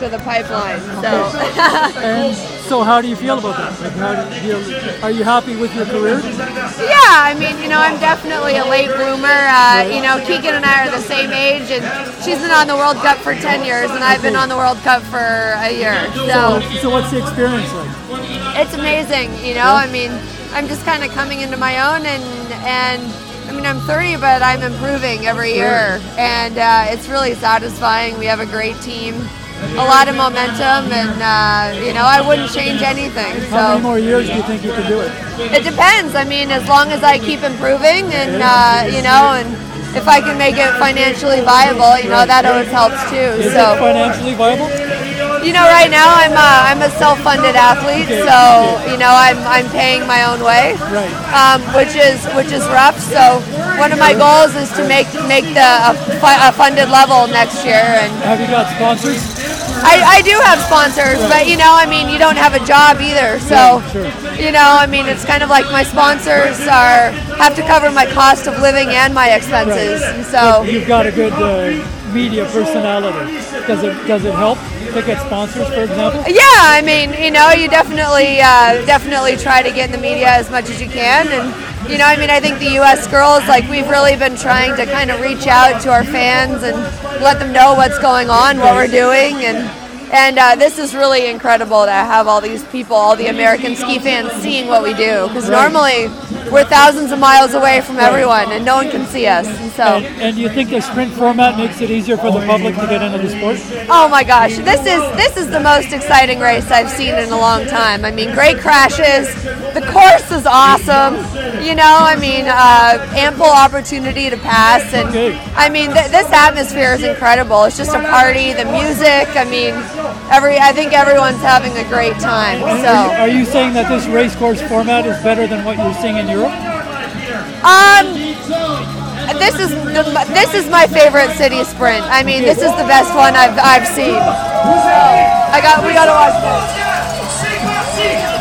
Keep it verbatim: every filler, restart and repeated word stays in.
of the pipeline. So. And so how do you feel about that? Like, how do you feel, are you happy with your career? Yeah, I mean, you know, I'm definitely a late bloomer. Uh, you know, Keegan and I are the same age, and she's been on the World Cup for ten years, and I've been on the World Cup for a year. So, so, so what's the experience like? It's amazing, you know. I mean, I'm just kind of coming into my own, and and I mean, I'm thirty, but I'm improving every year, and uh, it's really satisfying. We have a great team, a lot of momentum, and uh, you know, I wouldn't change anything. So. How many more years do you think you can do it? It depends. I mean, as long as I keep improving, and uh, you know, and if I can make it financially viable, you know, that always helps too. Is so it financially viable? You know, right now I'm a, I'm a self-funded athlete, so you know I'm I'm paying my own way, right? Um, which is which is rough. So one of my goals is to make make the a, a funded level next year. And have you got sponsors? I, I do have sponsors, right. But you know, I mean, you don't have a job either, so sure, sure. you know, I mean, it's kind of like my sponsors are have to cover my cost of living and my expenses. Right. So but you've got a good uh, media personality. Does it does it help to get sponsors, for example? Yeah, I mean, you know, you definitely uh, definitely try to get in the media as much as you can, and you know, I mean, I think the U S girls, like, we've really been trying to kind of reach out to our fans and let them know what's going on, what we're doing, and and uh, this is really incredible to have all these people, all the American ski fans, seeing what we do, because right. normally we're thousands of miles away from right. everyone, and no one can see us. And so, and, and do you think the sprint format makes it easier for the public to get into the sport? Oh my gosh, this is this is the most exciting race I've seen in a long time. I mean, great crashes, the course is awesome. You know, I mean, uh, ample opportunity to pass, and okay. I mean, th- this atmosphere is incredible. It's just a party, the music. I mean, every I think everyone's having a great time. So, are you, are you saying that this race course format is better than what you're seeing in Europe? Um, this is the, this is my favorite city sprint. I mean, this is the best one I've I've seen. So, I got we gotta watch this.